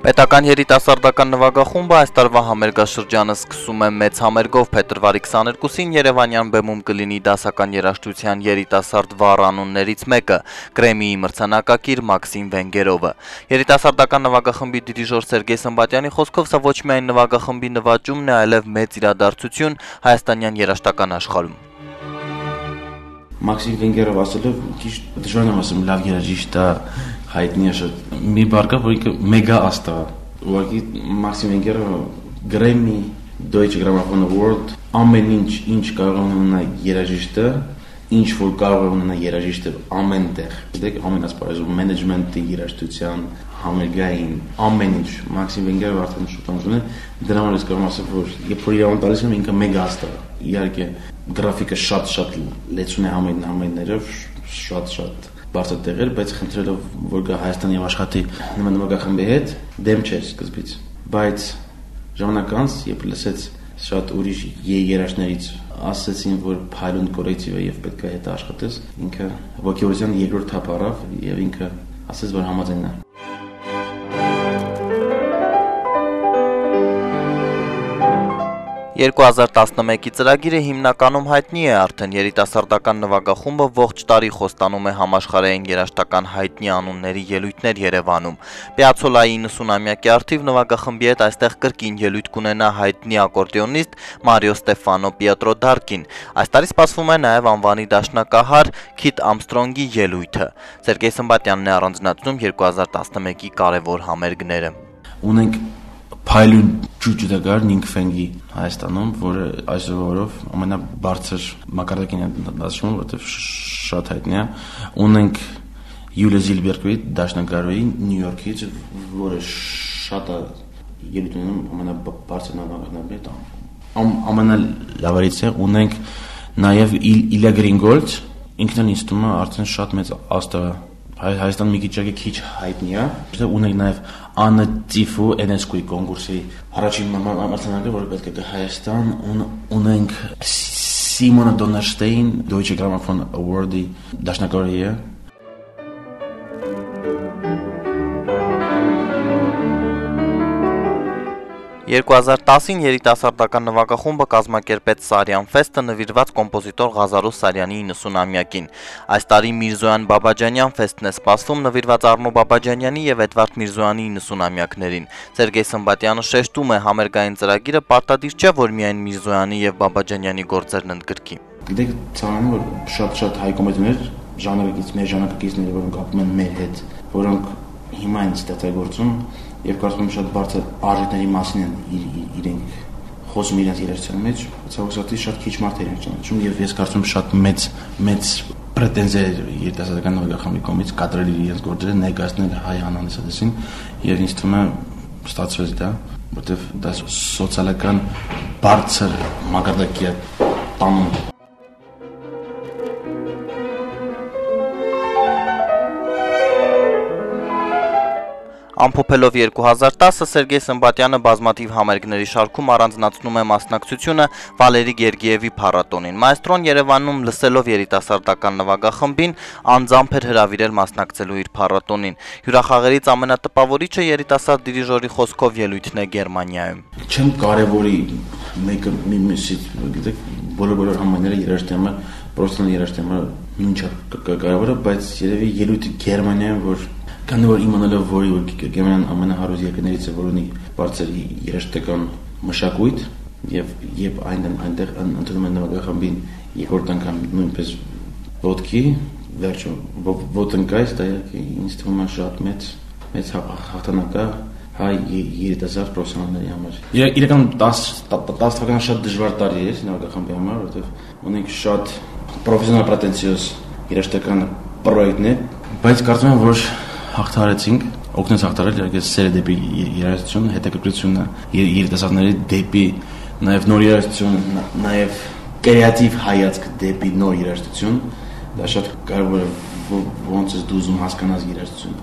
Պետական երիտասարդական նվագախումբը այս տարվա համերգաշրջանը սկսում է մեծ համերգով փետրվարի 22-ին Երևանյան բեմում կլինի դասական երաժշտության երիտասարդ վառ անուններից մեկը՝ Գրեմմիի մրցանակակիր Մաքսիմ Վենգերովը։ Երիտասարդական նվագախմբի դիրիժոր Սերգեյ Սմբատյանի խոսքով սա ոչ միայն նվագախմբի նվաճումն է, այլև մեծ իրադարձություն հայաստանյան երաժշտական աշխարհում։ Մաքսիմ Վենգերով ասելով քիչ դժվար եմ ասում լավ երաժիշտ է, հայտնի է շատ։ Մի բառը, որ ինքը մեգա աստղ է։ Ուղղակի Մաքսիմ Վենգերովը Գրեմմի, Deutsche Grammophon Award, ամեն ինչ կարող է ունենալ երաժիշտը, ինչ որ կարող է ունենալ երաժիշտը ամենտեղ։ Դեք ամեն ասպարեզում մենեջմենտի, երաժշտության, համերգային, ամեն ինչ Մաքսիմ Վենգերովը արդեն շուտ ունի։ Դրա համար ես կարող եմ ասել, որ երբ որ իրավունք տալիս եմ, ինքը մեգա աստղ է։ Իհարկե գրաֆիկը շատ լեցուն է համերգներով, շատ բարձր տեղեր, բայց խնդրելով որ գա Հայաստան եւ աշխատի նվագախմբի հետ, դեմ չէր սկզբից։ Բայց ժամանակ անց, երբ լսեց շատ ուրիշ երաժշտներից ասացին, որ փայլուն կոլեկտիվ է եւ պետք է հետ աշխատես, ինքը ոգևորության երկրորդ թափ առավ եւ ինքը ասաց, որ համաձայն է։ 2011-ի ծրագիրը հիմնականում հայտնի է արդեն երիտասարդական նվագախումբը ողջ տարի խոստանում է համաշխարհային երաժշտական հայտնի անունների ելույթներ Երևանում։ Պիացոլայի 90-ամյակի առթիվ նվագախմբի հետ այստեղ կրկին ելույթ կունենա հայտնի ակորդեոնիստ Մարիո Ստեֆանո Պիետրո Դարկին։ Այս տարի սպասվում է նաև անվանի դաշնակահար Քիթ Ամստրոնգի ելույթը։ Սերգեյ Սմբատյանն է առանձնացնում 2011-ի կարևոր համերգները։ Ունենք փայլուն ջուջուդագար Նինքֆենգի Հայաստանում, որը այսօրով ամենաբարձր մակարդակին է դասում, որտեղ շատ հայտնի է։ Ունենք Յուլիա Զիլբերգի դաշնակահարի Նյու Յորքից, որը շատ է ելույթ ունում ամենաբարձր նվագախմբի ամենալավերից է։ Ունենք նաև Իլիա Գրինգոլց, ինքն էլ ինձ թվում է արդեն շատ մեծ աստղ է։ Հայաստան մի քիչ հայտնի է։ Ունենք նաև Աննա Ծիֆու Էնեսկուի կոնկուրսի առաջին մրցանակը, որը պետք է գա Հայաստան, ունենք Սիմոնա Դոններշտեյն Deutsche Grammophon Award-ի դաշնակահարի է։ 2010-ին երիտասարդական նվագախումբը կազմակերպեց Սարյան ֆեստը նվիրված կոմպոզիտոր Ղազարոս Սարյանի 90-ամյակին։ Այս տարի Միրզոյան Բաբաջանյան ֆեստն է սպասվում նվիրված Արնո Բաբաջանյանի եւ Էդվարդ Միրզոյանի 90-ամյակներին։ Սերգեյ Սմբատյանը շեշտում է համերգային ծրագիրը պարտադիր չէ, որ միայն Միրզոյանի եւ Բաբաջանյանի գործերն ընդգրկի։ Գիտեք, ցավալի որ շատ հայ կոմպոզիտորներ մեր ժամանակակիցները, որոնք ապրում են մեր հետ, որոնք հիմա են ստեղծագործում եւ կարծում եմ շատ բարձր արժեքների մասին են իրենք խոսում իրենց երաժշտության մեջ, ցավոք շատ քիչ մարդեր են ճանաչում եւ ես կարծում եմ շատ մեծ պրետենզիա երիտասարդական նվագախմբի կողմից կատարել իրենց գործերը ներկայացնել հայ հանրահայտին եւ ինձ թվում է ստացվեց դա, որտեվ դա սոցիալական բարձր մակարդակի է տանում։ Ամփոփելով 2010-ը Սերգեյ Սմբատյանը բազմաթիվ համերգների շարքում առանձնացնում է մասնակցությունը Վալերի Գերգիևի փառատոնին։ Մայստրոն Երևանում լսելով երիտասարդական նվագախմբին անձամբ էր հրավիրել մասնակցելու իր փառատոնին։ Հյուրախաղերից ամենատպավորիչը երիտասարդ դիրիժորի խոսքով ելույթն է Գերմանիայում։ Չեմ կարևորի մեկը միսից, գիտեք, բոլոր համերգները երաժշտությունը, պրոֆեսիոնալ երաժշտությունը նույնչափ կարևոր է, բայց երևի ելույթը Գերմանիայում, որ Քանի որ իմանալով, որ Գերմանիան ամենահարուստ երկրներից է, որ ունի բարձր երաժշտական մշակույթ եւ այնտեղ ընդունում են նվագախմբին երկրորդ անգամ նույնպես ոտքի, վերջում ոտնկայս, դա ինձ թվում է շատ մեծ հաղթանակ է հայ երիտասարդ պրոֆեսիոնալների համար։ Իրականում 10 թվականը շատ դժվար տարի էր նվագախմբի համար, որովհետեւ ունենք շատ պրոֆեսիոնալ պրետենզիոզ երաժշտական պրոյեկտներ, բայց կարծում եմ, որ հաղթարեցինք, օգնեց հաղթարել իհարկե սերը դեպի երաժշտություն, հետաքրքրությունը երիտասարդների դեպի նաև նոր երաժշտություն, նաև կրեատիվ հայացք դեպի նոր երաժշտություն, դա շատ կարևոր է, ոնց ես դու ուզում հասկանաս երաժշտությունը։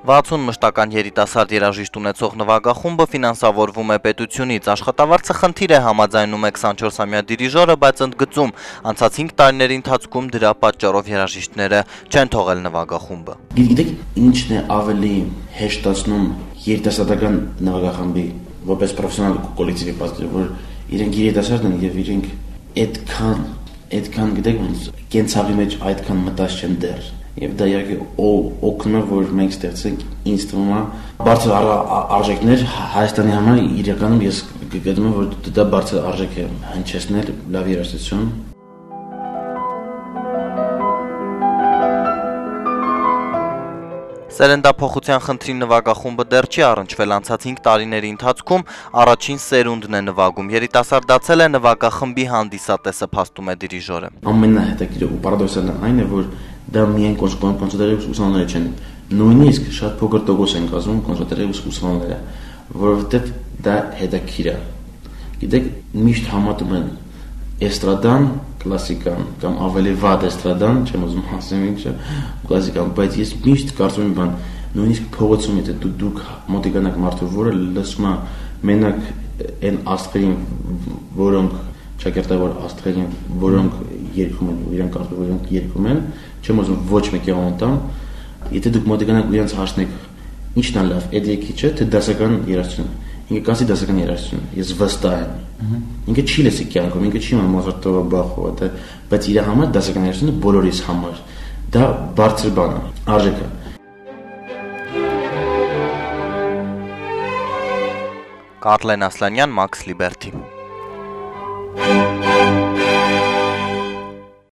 60 մշտական երիտասարդ երաժիշտ ունեցող նվագախումբը ֆինանսավորվում է պետությունից։ Աշխատավարձը խնդիր է, համաձայնում է 24-ամյա դիրիժորը, բայց ընդգծում, անցած 5 տարիների ընթացքում դրա պատճառով երաժիշտները չեն թողել նվագախումբը։ Գիտեք, ինչն է ավելի հեշտացնում երիտասարդական նվագախմբի որպես պրոֆեսիոնալ կոլեկտիվի պատճառը, որ իրենք երիտասարդ են եւ իրենք այդքան գիտեք ոնց կենցաղի մեջ այդքան մտած չեն դեռ։ Եվ դա իհարկե օգնում է, որ մենք ստեղծենք ինձ թվում է բարձր արժեքներ Հայաստանի համար իրականում ես գտնում եմ, որ դա բարձր արժեք է հնչեցնել լավ երաժշտություն։ Սերնդափոխության խնդրի նվագախումբը դեռ չի առնչվել, անցած 5 տարիների ընթացքում առաջին սերունդն է նվագում։ Երիտասարդացել է նվագախմբի հանդիսատեսը, փաստում է դիրիժորը։ Ամենահետաքրքիրը ու պարադոքսալը այն է, որ դա միայն կոնսերվատորի ուսանողները չեն, նույնիսկ շատ փոքր տոկոս են կազմում կոնսերվատորի ուսանողները, որովհետև դա հետաքրքիր է։ Գիտեք, միշտ համատում են էստրադան, կլասիկան կամ ավելի վատ էստրադան, չեմ ուզում ասեմ ինչը, կլասիկան, բայց ես միշտ կարծում եմ բան, նույնիսկ փողոցում եթե դուք մոտիկանաք մարդու, որը լսում է մենակ այն աստղերին, որոնք ճակերտավոր աստղերին, որոնք երգում են, իրենք կարծում են, որոնք երգում են, չեմ ուզում ոչ մեկի անտամ, եթե դուք մոտիկանաք ու իրենց հարցնեք, ինչն է լավ, այդ երգիչը, թե դասական երաժշտություն։ Ինքը կասի դասական երաժշտություն, ես վստահ եմ։ Ինքը չի լսի կյանքում, ինքը չի Մոզարտովը, Բախովը, բայց իր համար դասական երաժշտությունը բոլորիս համար դա բարձր բան է, արժեք է։ Կարլեն Ասլանյան, Max Liberty։